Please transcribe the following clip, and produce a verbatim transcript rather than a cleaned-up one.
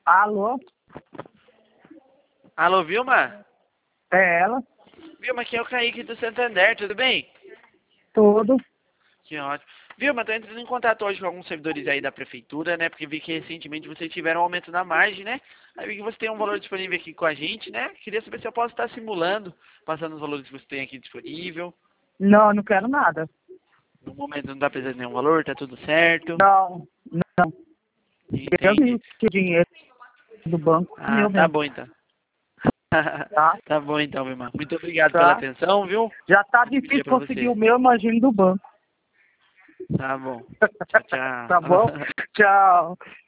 Alô? Alô, Vilma? É ela? Vilma, aqui é o Kaique do Santander, tudo bem? Tudo. Que ótimo. Vilma, tô entrando em contato hoje com alguns servidores aí da prefeitura, né? Porque vi que recentemente vocês tiveram um aumento na margem, né? Aí vi que você tem um valor disponível aqui com a gente, né? Queria saber se eu posso estar simulando, passando os valores que você tem aqui disponível. Não, não quero nada. No momento não tá precisando de nenhum valor, tá tudo certo. Não, não. Eu Entendi. tenho que o dinheiro do banco é Ah, meu tá mesmo, bom então. tá? Tá bom então, Vilma. Muito obrigado pela Tá? atenção, viu? Já tá Bom dia difícil pra conseguir você. o meu, imagino do banco. Tá bom. Tchau, Tá bom? tchau. Tchau.